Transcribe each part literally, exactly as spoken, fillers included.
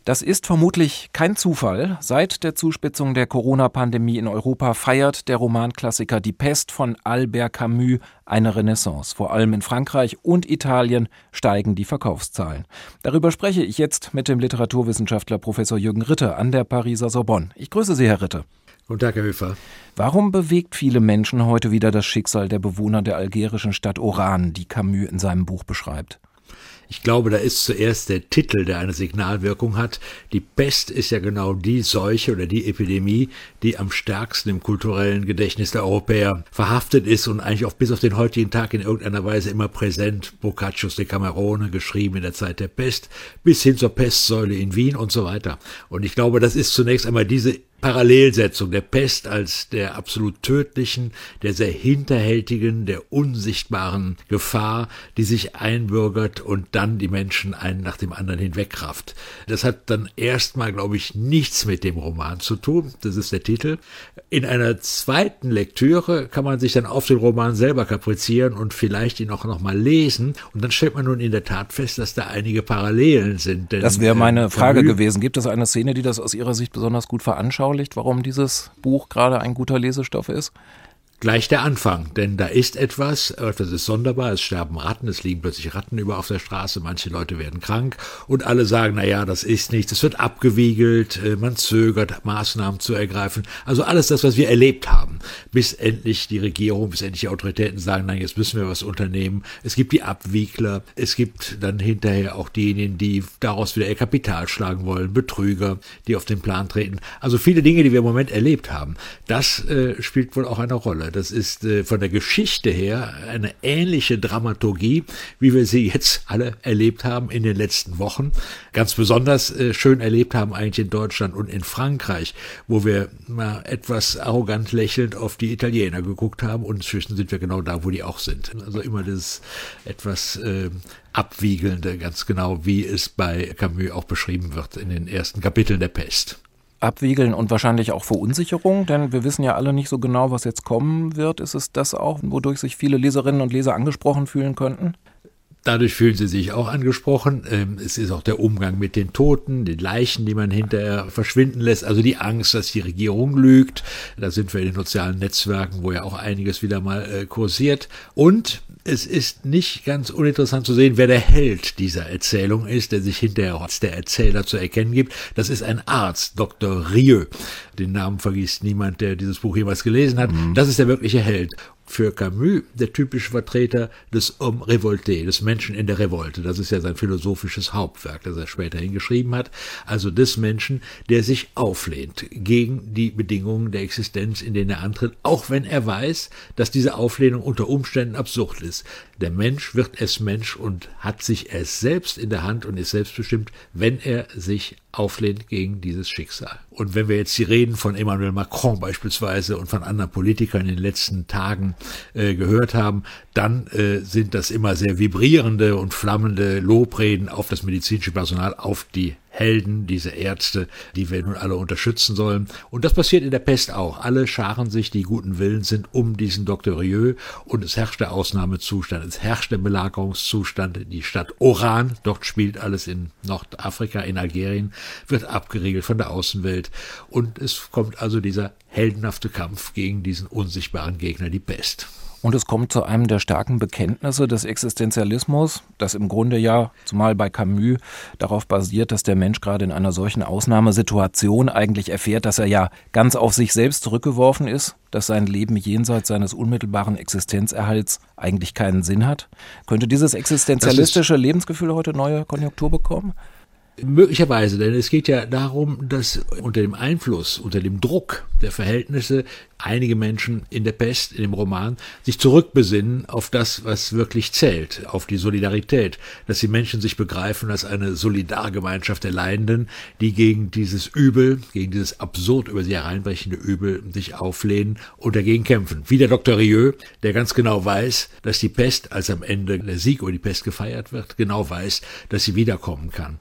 Das ist vermutlich kein Zufall. Seit der Zuspitzung der Corona-Pandemie in Europa feiert der Romanklassiker Die Pest von Albert Camus eine Renaissance. Vor allem in Frankreich und Italien steigen die Verkaufszahlen. Darüber spreche ich jetzt mit dem Literaturwissenschaftler Professor Jürgen Ritter an der Pariser Sorbonne. Ich grüße Sie, Herr Ritter. Guten Tag, Herr Höfer. Warum bewegt viele Menschen heute wieder das Schicksal der Bewohner der algerischen Stadt Oran, die Camus in seinem Buch beschreibt? Ich glaube, da ist zuerst der Titel, der eine Signalwirkung hat. Die Pest ist ja genau die Seuche oder die Epidemie, die am stärksten im kulturellen Gedächtnis der Europäer verhaftet ist und eigentlich auch bis auf den heutigen Tag in irgendeiner Weise immer präsent. Boccaccio's Decamerone, geschrieben in der Zeit der Pest, bis hin zur Pestsäule in Wien und so weiter. Und ich glaube, das ist zunächst einmal diese Parallelsetzung der Pest als der absolut tödlichen, der sehr hinterhältigen, der unsichtbaren Gefahr, die sich einbürgert und dann die Menschen einen nach dem anderen hinwegrafft. Das hat dann erstmal, glaube ich, nichts mit dem Roman zu tun. Das ist der Titel. In einer zweiten Lektüre kann man sich dann auf den Roman selber kaprizieren und vielleicht ihn auch noch mal lesen. Und dann stellt man nun in der Tat fest, dass da einige Parallelen sind. Denn, das wäre meine äh, Frage gewesen. Gibt es eine Szene, die das aus Ihrer Sicht besonders gut veranschaulicht, warum dieses Buch gerade ein guter Lesestoff ist? Gleich der Anfang, denn da ist etwas, etwas ist sonderbar, es sterben Ratten, es liegen plötzlich Ratten über auf der Straße, manche Leute werden krank und alle sagen, na ja, das ist nichts, es wird abgewiegelt, man zögert, Maßnahmen zu ergreifen, also alles das, was wir erlebt haben, bis endlich die Regierung, bis endlich die Autoritäten sagen, nein, jetzt müssen wir was unternehmen. Es gibt die Abwiegler, es gibt dann hinterher auch diejenigen, die daraus wieder ihr Kapital schlagen wollen, Betrüger, die auf den Plan treten, also viele Dinge, die wir im Moment erlebt haben, das äh, spielt wohl auch eine Rolle. Das ist äh, von der Geschichte her eine ähnliche Dramaturgie, wie wir sie jetzt alle erlebt haben in den letzten Wochen. Ganz besonders äh, schön erlebt haben eigentlich in Deutschland und in Frankreich, wo wir mal etwas arrogant lächelnd auf die Italiener geguckt haben und inzwischen sind wir genau da, wo die auch sind. Also immer das etwas äh, Abwiegelnde, ganz genau, wie es bei Camus auch beschrieben wird in den ersten Kapiteln der Pest. Abwiegeln und wahrscheinlich auch Verunsicherung, denn wir wissen ja alle nicht so genau, was jetzt kommen wird. Ist es das auch, wodurch sich viele Leserinnen und Leser angesprochen fühlen könnten? Dadurch fühlen sie sich auch angesprochen. Es ist auch der Umgang mit den Toten, den Leichen, die man hinterher verschwinden lässt. Also die Angst, dass die Regierung lügt. Da sind wir in den sozialen Netzwerken, wo ja auch einiges wieder mal kursiert. Und es ist nicht ganz uninteressant zu sehen, wer der Held dieser Erzählung ist, der sich hinterher als der Erzähler zu erkennen gibt. Das ist ein Arzt, Doktor Rieu. Den Namen vergisst niemand, der dieses Buch jemals gelesen hat. Mhm. Das ist der wirkliche Held. Für Camus der typische Vertreter des Homme révolté, des Menschen in der Revolte. Das ist ja sein philosophisches Hauptwerk, das er späterhin geschrieben hat. Also des Menschen, der sich auflehnt gegen die Bedingungen der Existenz, in denen er antritt, auch wenn er weiß, dass diese Auflehnung unter Umständen absurd ist. Der Mensch wird es Mensch und hat sich es selbst in der Hand und ist selbstbestimmt, wenn er sich auflehnt gegen dieses Schicksal. Und wenn wir jetzt die Reden von Emmanuel Macron beispielsweise und von anderen Politikern in den letzten Tagen äh, gehört haben, dann äh, sind das immer sehr vibrierende und flammende Lobreden auf das medizinische Personal, auf die Helden, diese Ärzte, die wir nun alle unterstützen sollen. Und das passiert in der Pest auch. Alle scharen sich, die guten Willens sind, um diesen Doktor Rieu und es herrscht der Ausnahmezustand, es herrscht der Belagerungszustand. Die Stadt Oran, dort spielt alles in Nordafrika, in Algerien, wird abgeriegelt von der Außenwelt und es kommt also dieser heldenhafte Kampf gegen diesen unsichtbaren Gegner, die Pest. Und es kommt zu einem der starken Bekenntnisse des Existenzialismus, das im Grunde ja, zumal bei Camus, darauf basiert, dass der Mensch gerade in einer solchen Ausnahmesituation eigentlich erfährt, dass er ja ganz auf sich selbst zurückgeworfen ist, dass sein Leben jenseits seines unmittelbaren Existenzerhalts eigentlich keinen Sinn hat. Könnte dieses existenzialistische Lebensgefühl heute neue Konjunktur bekommen? Möglicherweise, denn es geht ja darum, dass unter dem Einfluss, unter dem Druck der Verhältnisse einige Menschen in der Pest, in dem Roman, sich zurückbesinnen auf das, was wirklich zählt, auf die Solidarität, dass die Menschen sich begreifen als eine Solidargemeinschaft der Leidenden, die gegen dieses Übel, gegen dieses absurd über sie hereinbrechende Übel sich auflehnen und dagegen kämpfen. Wie der Doktor Rieu, der ganz genau weiß, dass die Pest, als am Ende der Sieg über die Pest gefeiert wird, genau weiß, dass sie wiederkommen kann. Wir müssen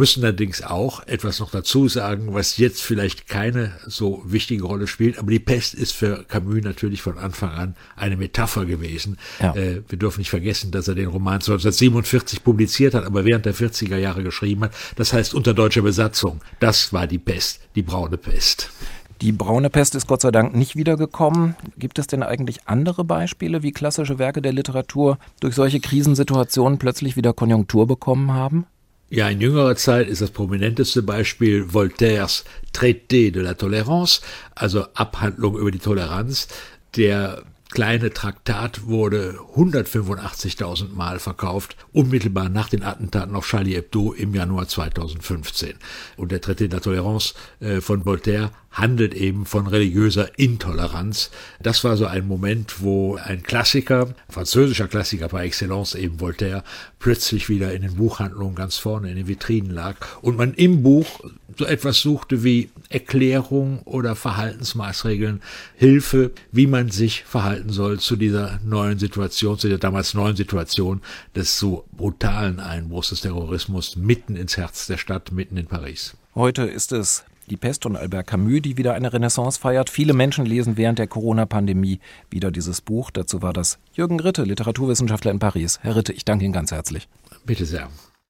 müssen allerdings auch etwas noch dazu sagen, was jetzt vielleicht keine so wichtige Rolle spielt, aber die Pest ist für Camus natürlich von Anfang an eine Metapher gewesen. Ja. Äh, wir dürfen nicht vergessen, dass er den Roman neunzehnhundertsiebenundvierzig publiziert hat, aber während der vierziger Jahre geschrieben hat. Das heißt unter deutscher Besatzung. Das war die Pest, die braune Pest. Die braune Pest ist Gott sei Dank nicht wiedergekommen. Gibt es denn eigentlich andere Beispiele, wie klassische Werke der Literatur durch solche Krisensituationen plötzlich wieder Konjunktur bekommen haben? Ja, in jüngerer Zeit ist das prominenteste Beispiel Voltaires Traité de la Tolérance, also Abhandlung über die Toleranz. Der kleine Traktat wurde hundertfünfundachtzigtausend Mal verkauft, unmittelbar nach den Attentaten auf Charlie Hebdo im Januar zweitausendfünfzehn. Und der Traité de la Tolérance äh, von Voltaire handelt eben von religiöser Intoleranz. Das war so ein Moment, wo ein Klassiker, französischer Klassiker par excellence, eben Voltaire, plötzlich wieder in den Buchhandlungen ganz vorne in den Vitrinen lag und man im Buch so etwas suchte wie Erklärung oder Verhaltensmaßregeln, Hilfe, wie man sich verhalten soll zu dieser neuen Situation, zu der damals neuen Situation des so brutalen Einbruchs des Terrorismus mitten ins Herz der Stadt, mitten in Paris. Heute ist es Die Pest von Albert Camus, die wieder eine Renaissance feiert. Viele Menschen lesen während der Corona-Pandemie wieder dieses Buch. Dazu war das Jürgen Ritte, Literaturwissenschaftler in Paris. Herr Ritte, ich danke Ihnen ganz herzlich. Bitte sehr.